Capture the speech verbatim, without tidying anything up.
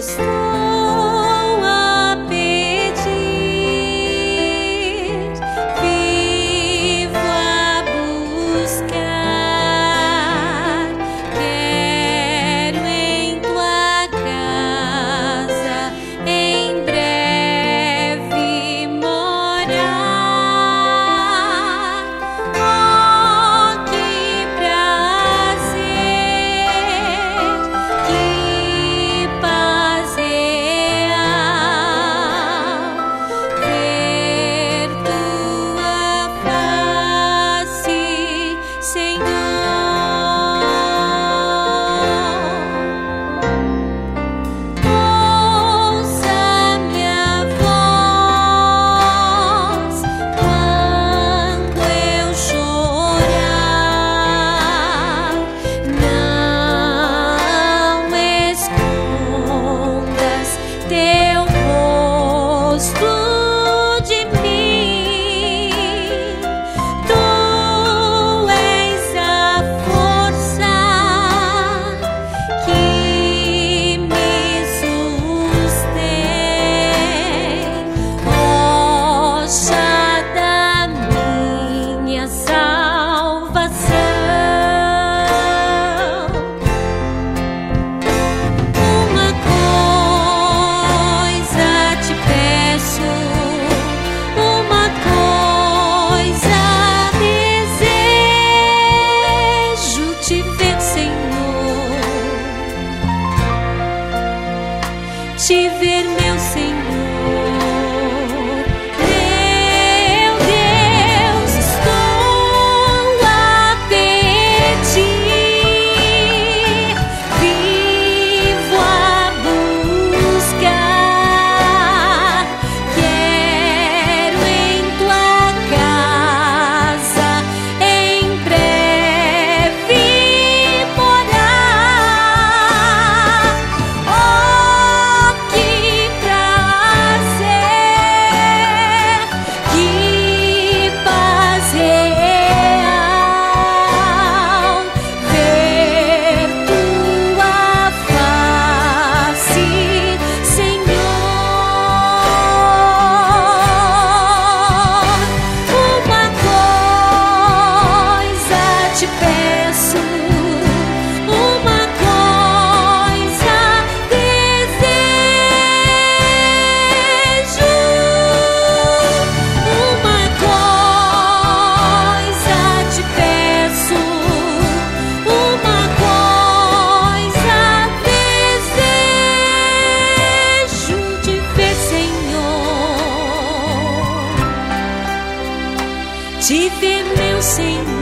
estou a pedir, vivo a buscar. Quero em tua casa em breve morar. Oh, que prazer, que paz real, ver tua face, Senhor. Ouça minha voz quando eu chorar. Não escondas teu rosto de mim. Tu és a força que me sustém, rocha da minha salvação. Uma coisa te peço, uma coisa desejo, te ver, Senhor, te ver, meu Senhor. Meu Deus, estou a pedir, vivo a buscar. Quero em tua casa em breve morar. Oh, que prazer, que paz real, ver tua face, Senhor. Uma coisa te peço, uma coisa desejo, uma coisa te peço, uma coisa desejo, te ver, Senhor, te ver, meu Senhor.